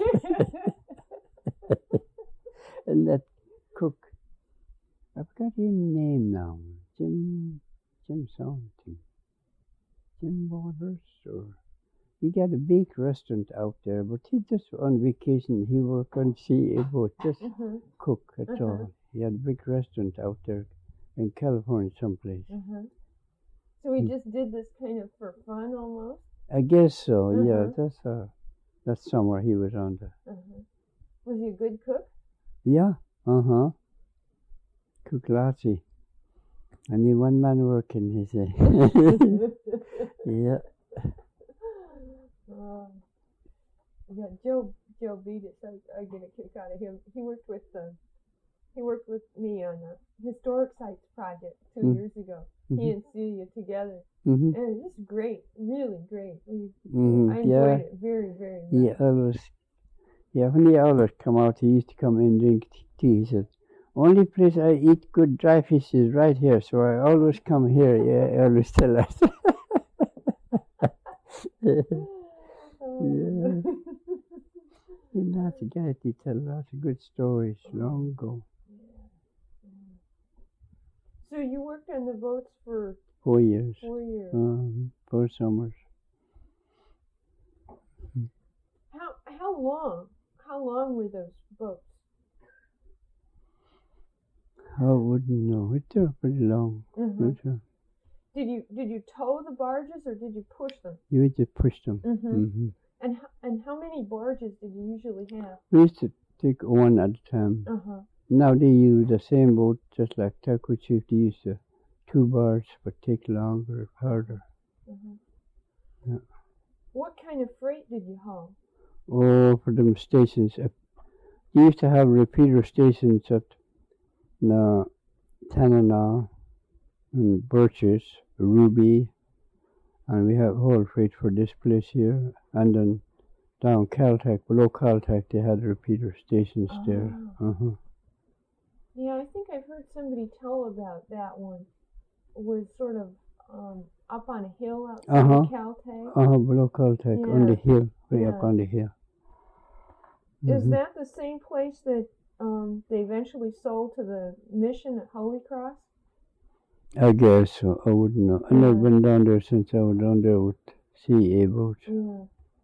And that cook, I forgot his name now. Jim something. Jim Waters, or he got a big restaurant out there, but he just on vacation. He worked on sea boat, just cook. That's all. He had a big restaurant out there in California, someplace. So he just did this kind of for fun, almost. I guess so. Yeah, that's somewhere he was on the. Was he a good cook? Yeah. Cook lotsy. Only one man working, he said. Yeah. Yeah, Joe beat it. I get a kick out of him. He worked with me on a historic sites project 2 years ago. He and Celia together, and it was just great, really great. I enjoyed it very, very much. When he always come out, he used to come in and drink tea. He said, "Only place I eat good dry fish is right here, so I always come here." Yeah, I always tell us. Yeah. He's not a guy. He tell lots of good stories long ago. So you worked on the boats for 4 years. 4 years. 4 summers. How long were those boats? I wouldn't know. It took pretty long. Did you tow the barges or did you push them? You just pushed them. And how many barges did you usually have? We used to take one at a time. Now they use the same boat, just like Taku Chief. They use 2 bars, but take longer, harder. Yeah. What kind of freight did you haul? Oh, for them stations. You used to have repeater stations at Tanana and Birches, Ruby, and we have whole freight for this place here. And then down Caltech, below Caltech, they had repeater stations there. Yeah, I think I've heard somebody tell about that one. It was sort of up on a hill outside Caltech. Below Caltech, on the hill, way up on the hill. Is that the same place that they eventually sold to the mission at Holy Cross? I guess so. I wouldn't know. I've never been down there since I was down there with CA boats. Yeah.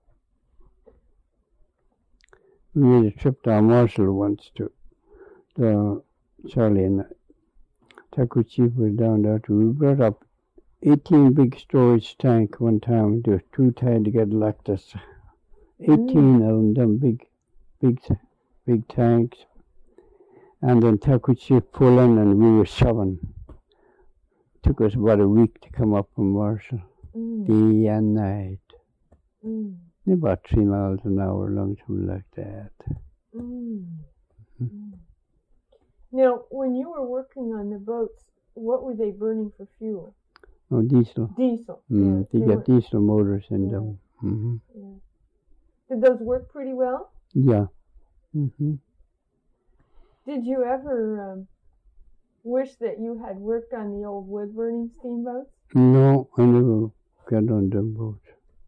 We made a trip down Marshall once to Charlie and Taku Chief was down there too. We brought up 18 big storage tank one time. There were 2 tied together like this. 18 of them big tanks. And then Taku Chief pulling and we were shoving. Took us about a week to come up from Marshall. Day and night. About 3 miles an hour long, something like that. Now, when you were working on the boats, what were they burning for fuel? Oh, diesel. Diesel. They they got were- diesel motors in Yeah. them. Hmm. yeah. Did those work pretty well? Yeah. Hmm. Did you ever wish that you had worked on the old wood-burning steamboats? No, I never got on them boats.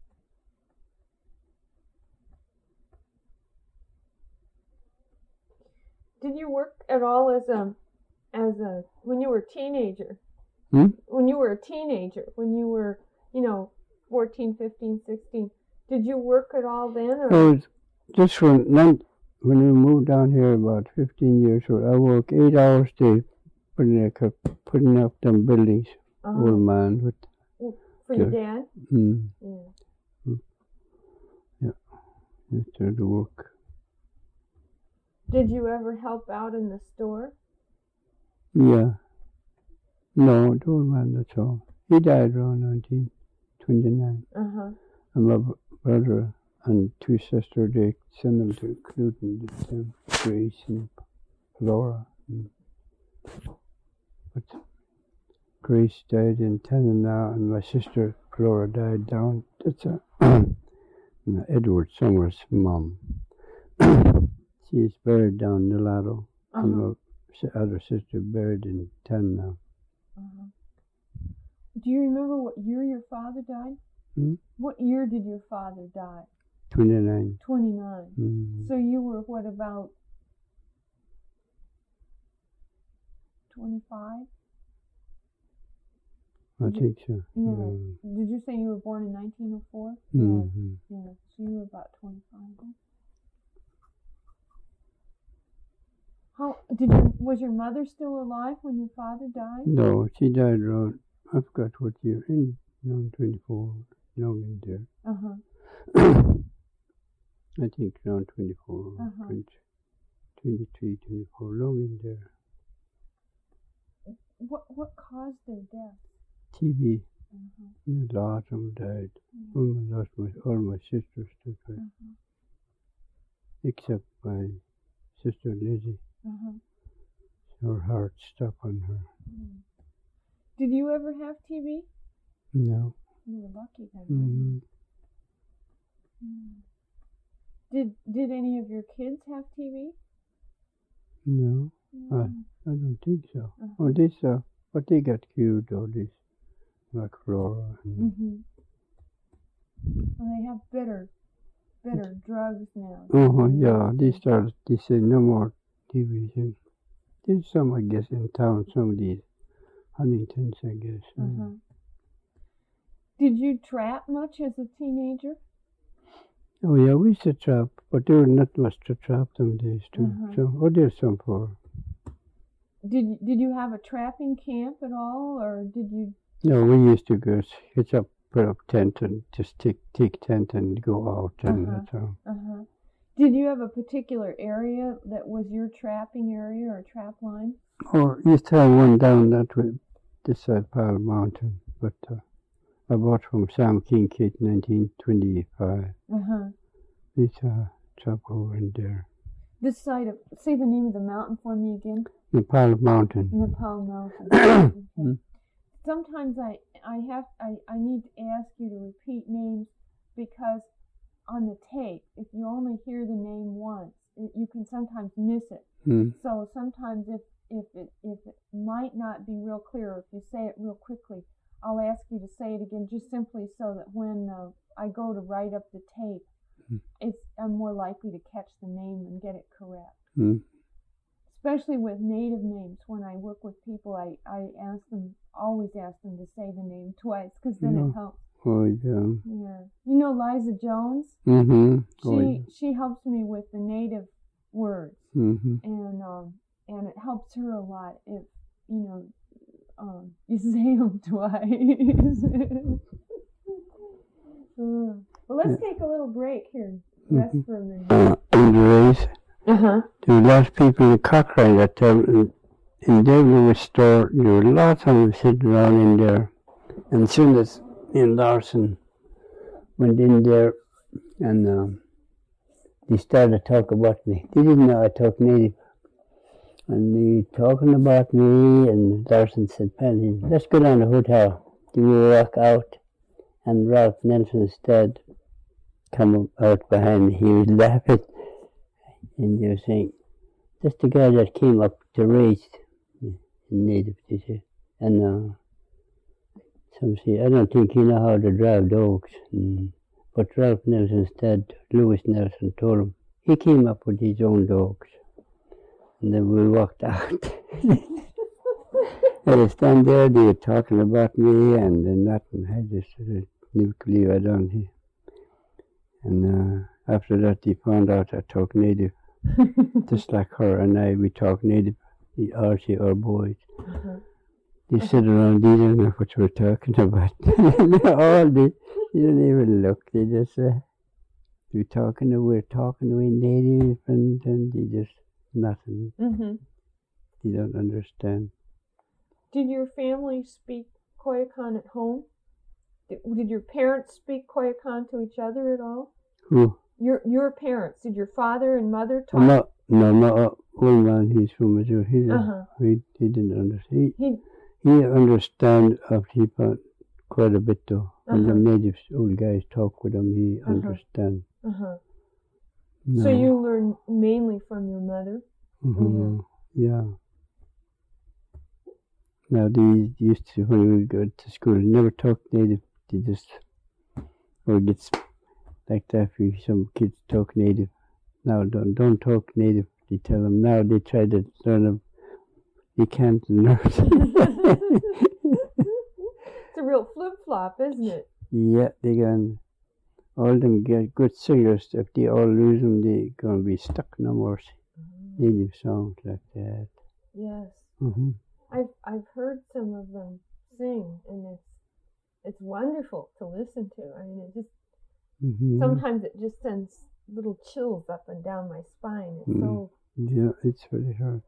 Did you work at all as a when you were a teenager? Hmm? When you were a teenager, when you were, 14, 15, 16, did you work at all then? Or? Oh, just when we moved down here about 15 years old, I worked 8 hours a day putting up them buildings. Old man with For your dad? Yeah, that's the work. Did you ever help out in the store? Yeah. No, the old man, that's all. He died around 1929. And my brother and 2 sisters, they sent them to Cluton, Grace and Flora. But Grace died in Tanana, and my sister Flora died down. That's Edward Summers' mom. She is buried down in Nalado, and my other sister buried in Tanana. Do you remember what year your father died? What year did your father die? 29. 29. So you were, what, about 25? I think so. Yeah. Did you say you were born in 1904? Mm-hmm. Yeah. So you were about 25. Was your mother still alive when your father died? No, she died around, I forgot what year, in around 24, long in there. I think around 24, 23, 24, long in there. What caused their death? TB. A lot of them died. All my sisters took it. Except my sister Lizzie. Her heart stopped on her. Did you ever have TB? No. You were lucky then. Did any of your kids have TB? No. I don't think so. Oh, this, but they got cured, all this, like Flora. And Well, they have better drugs now. Yeah, they say no more TB. There's some, I guess, in town, some of these Huntingtons, I guess. Did you trap much as a teenager? Oh, yeah, we used to trap, but there was not much to trap them days, too. So, there's some for. Did you have a trapping camp at all, or did you? No, we used to go hitch up, put up tent, and just take tent and go out, and that's all. Did you have a particular area that was your trapping area or trap line? Oh, used to have one down that way, this side Pile Mountain, but I bought from Sam Kincaid in 1925. We used to trap over in there. This side of, say the name of the mountain for me again. Nepal Mountain. Nepal Mountain. Sometimes I need to ask you to repeat names because on the tape, if you only hear the name once, you can sometimes miss it. So sometimes if it might not be real clear, or if you say it real quickly, I'll ask you to say it again, just simply so that when I go to write up the tape, I'm more likely to catch the name and get it correct. Especially with native names, when I work with people, I always ask them to say the name twice, because then it helps. Oh, yeah. Yeah. You know Liza Jones? She helps me with the native words, and it helps her a lot if you say them twice. Well, let's take a little break here. Rest for a minute. In the race, there were lots of people in Cochrane that time. In Devon store, there were lots of them sitting around in there. And as soon as me and Larson went in there, and they started to talk about me. They didn't know I talk native. And they talking about me, and Larson said, Penny, let's go down to the hotel. we walk out, and Ralph Nelson's dad come out behind me. He was laughing, and they were saying, "That's the guy that came up to race in native," they said. And some say, "I don't think you know how to drive dogs." But Ralph Nelson's dad, Lewis Nelson, told him he came up with his own dogs. And then we walked out. And they stand there, they were talking about me and then nothing. I just didn't believe I done here. And after that, he found out I talk native. Just like her and I, we talk native, Archie, our boys. They sit around, they don't know what we're talking about. They didn't even look, they just, we're talking away native, and then they just, nothing. They don't understand. Did your family speak Koyukon at home? Did your parents speak Koyukon to each other at all? Who? Your parents. Did your father and mother talk? No, one man, he's from Missouri. He didn't understand. He understand of people quite a bit though. When the natives, old guys talk with him, he understand. No. So you learn mainly from your mother? Yeah. Now they used to, when we go to school, never talk native. They just, or it gets like that if some kids talk native. Now don't talk native. They tell them now, they try to learn them. They can't learn. It's a real flip-flop, isn't it? Yeah, they can. All them get good singers. If they all lose them, they're going to be stuck no more native songs like that. Yes. I've heard some of them sing, and it's wonderful to listen to. I mean, it just sometimes it just sends little chills up and down my spine. It's so yeah, it's very hard.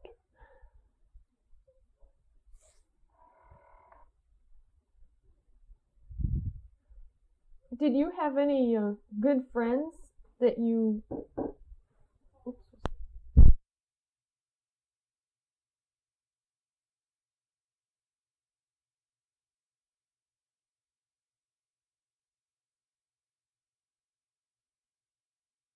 Did you have any good friends that you